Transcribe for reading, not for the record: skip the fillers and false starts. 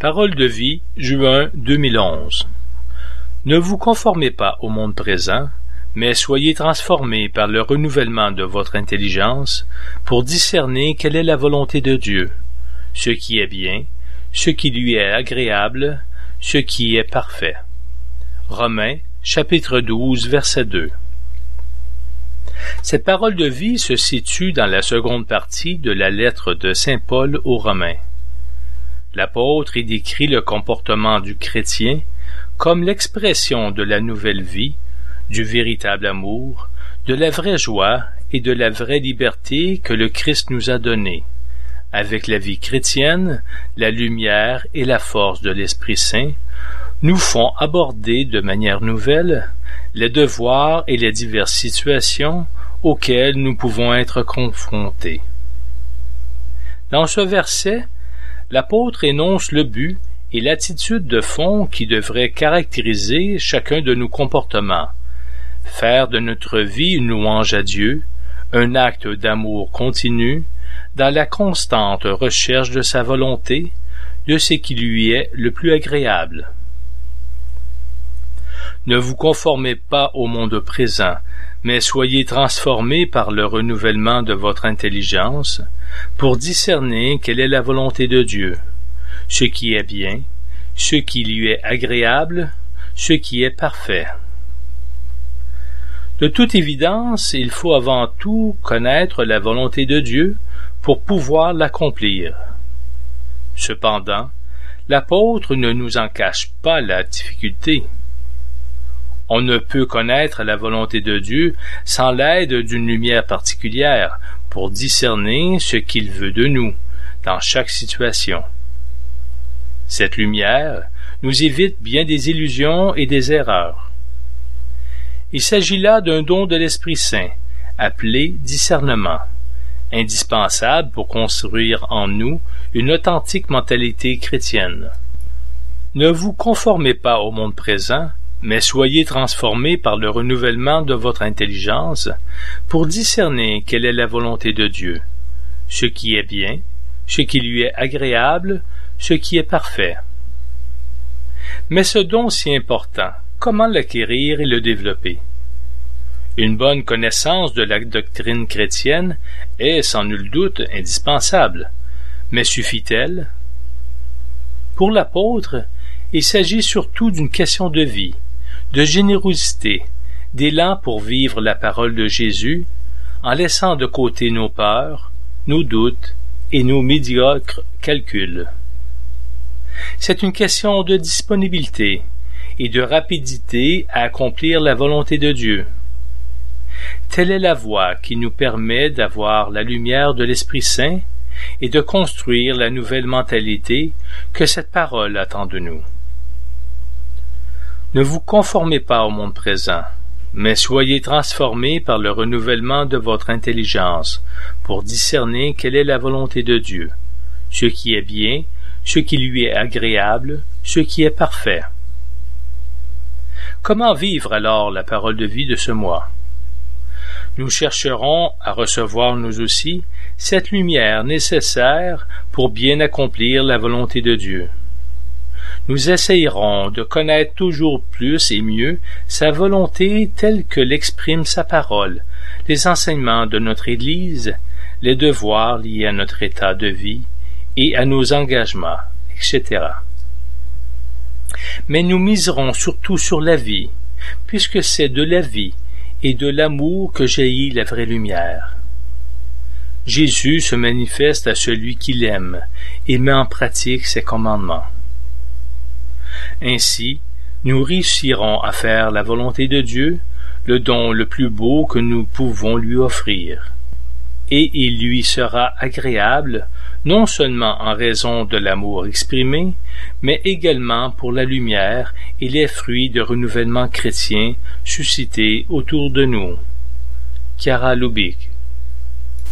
Parole de vie, juin 2011. Ne vous conformez pas au monde présent, mais soyez transformés par le renouvellement de votre intelligence pour discerner quelle est la volonté de Dieu, ce qui est bien, ce qui lui est agréable, ce qui est parfait. Romains, chapitre 12, verset 2. Cette parole de vie se situe dans la seconde partie de la lettre de saint Paul aux Romains. L'apôtre y décrit le comportement du chrétien comme l'expression de la nouvelle vie, du véritable amour, de la vraie joie et de la vraie liberté que le Christ nous a donnée. Avec la vie chrétienne, la lumière et la force de l'Esprit Saint nous font aborder de manière nouvelle les devoirs et les diverses situations auxquelles nous pouvons être confrontés. Dans ce verset, l'apôtre énonce le but et l'attitude de fond qui devrait caractériser chacun de nos comportements. Faire de notre vie une louange à Dieu, un acte d'amour continu, dans la constante recherche de sa volonté, de ce qui lui est le plus agréable. Ne vous conformez pas au monde présent, mais soyez transformés par le renouvellement de votre intelligence, pour discerner quelle est la volonté de Dieu, ce qui est bien, ce qui lui est agréable, ce qui est parfait. De toute évidence, il faut avant tout connaître la volonté de Dieu pour pouvoir l'accomplir. Cependant, l'apôtre ne nous en cache pas la difficulté. On ne peut connaître la volonté de Dieu sans l'aide d'une lumière particulière pour discerner ce qu'il veut de nous dans chaque situation. Cette lumière nous évite bien des illusions et des erreurs. Il s'agit là d'un don de l'Esprit Saint, appelé discernement, indispensable pour construire en nous une authentique mentalité chrétienne. Ne vous conformez pas au monde présent, mais soyez transformés par le renouvellement de votre intelligence pour discerner quelle est la volonté de Dieu, ce qui est bien, ce qui lui est agréable, ce qui est parfait. Mais ce don si important, comment l'acquérir et le développer? Une bonne connaissance de la doctrine chrétienne est sans nul doute indispensable, mais suffit-elle? Pour l'apôtre, il s'agit surtout d'une question de vie, de générosité, d'élan pour vivre la parole de Jésus, en laissant de côté nos peurs, nos doutes et nos médiocres calculs. C'est une question de disponibilité et de rapidité à accomplir la volonté de Dieu. Telle est la voie qui nous permet d'avoir la lumière de l'Esprit Saint et de construire la nouvelle mentalité que cette parole attend de nous. Ne vous conformez pas au monde présent, mais soyez transformés par le renouvellement de votre intelligence pour discerner quelle est la volonté de Dieu, ce qui est bien, ce qui lui est agréable, ce qui est parfait. Comment vivre alors la parole de vie de ce mois? Nous chercherons à recevoir nous aussi cette lumière nécessaire pour bien accomplir la volonté de Dieu. Nous essayerons de connaître toujours plus et mieux sa volonté telle que l'exprime sa parole, les enseignements de notre Église, les devoirs liés à notre état de vie et à nos engagements, etc. Mais nous miserons surtout sur la vie, puisque c'est de la vie et de l'amour que jaillit la vraie lumière. Jésus se manifeste à celui qui l'aime et met en pratique ses commandements. Ainsi, nous réussirons à faire la volonté de Dieu, le don le plus beau que nous pouvons lui offrir. Et il lui sera agréable, non seulement en raison de l'amour exprimé, mais également pour la lumière et les fruits de renouvellement chrétien suscités autour de nous. Chiara Lubick.